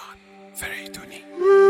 فریدونی.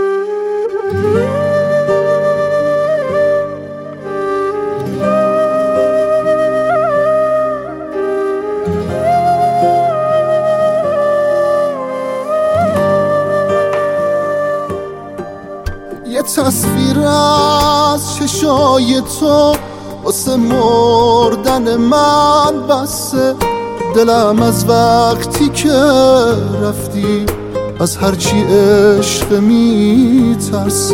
یه تصویر از چشای تو واسه مردن من بسه، دلم از وقتی که رفتی از هرچی عشق میترسه.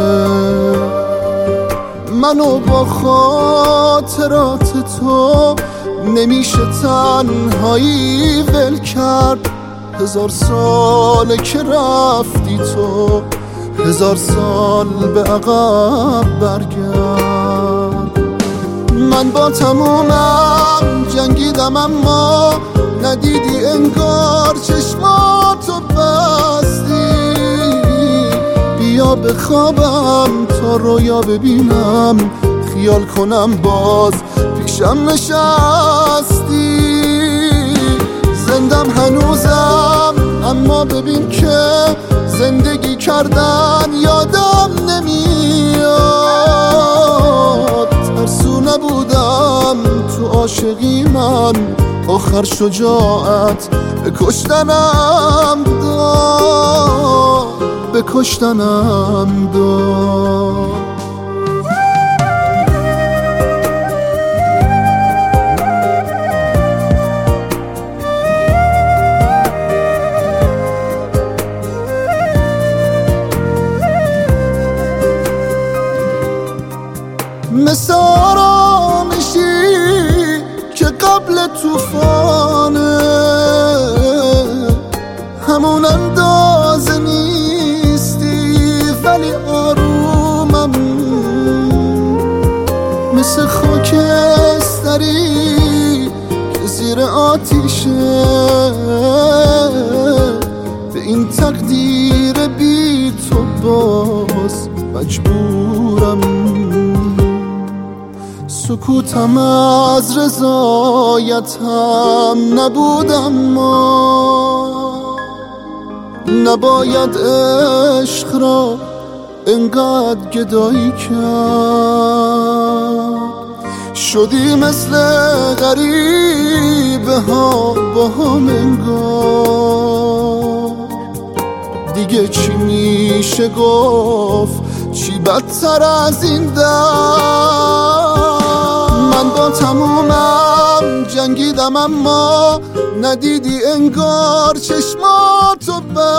منو با خاطرات تو نمیشه تنهایی ول کرد. 1000 ساله که رفتی تو، 1000 سال به عقب برگرد. من با تمومم جنگیدم اما ندیدی انگار چشماتو بستی. بیا بخوابم تا رویا ببینم، خیال کنم باز پیشم نشستی. زندم هنوزم اما ببین که زندگی کردن یادم نمیاد. ترسو نبودم تو عاشقی من، آخر شجاعت به کشتنم داد، به کشتنم داد. مثل آرامشی که قبل توفانه، همون اندازه نیستی ولی آرومم. مثل خاکستری که زیر آتیشه، به این تقدیر بی تو باز مجبورم. سکوتم از رضایتم نبودم، ما نباید عشق را انقدر گدایی کرد. شدی مثل غریبه ها با هم انگار. دیگه چی میشه گفت، چی بدتر از این درد. من با تمومم جنگیدم اما ندیدی انگار چشماتو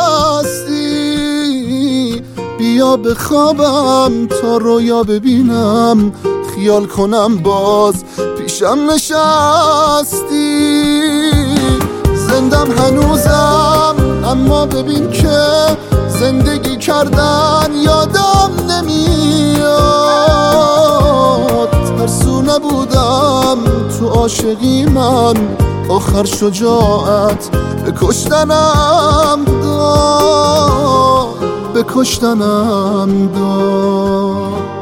بستی. بیا بخوابم تا رویا ببینم، خیال کنم باز پیشم نشستی. زندم هنوزم اما ببین که زندگی کردن یادم نمیاد. ترسو نبودم تو عاشقی من، آخر شجاعت به کشتنم داد، به کشتنم داد.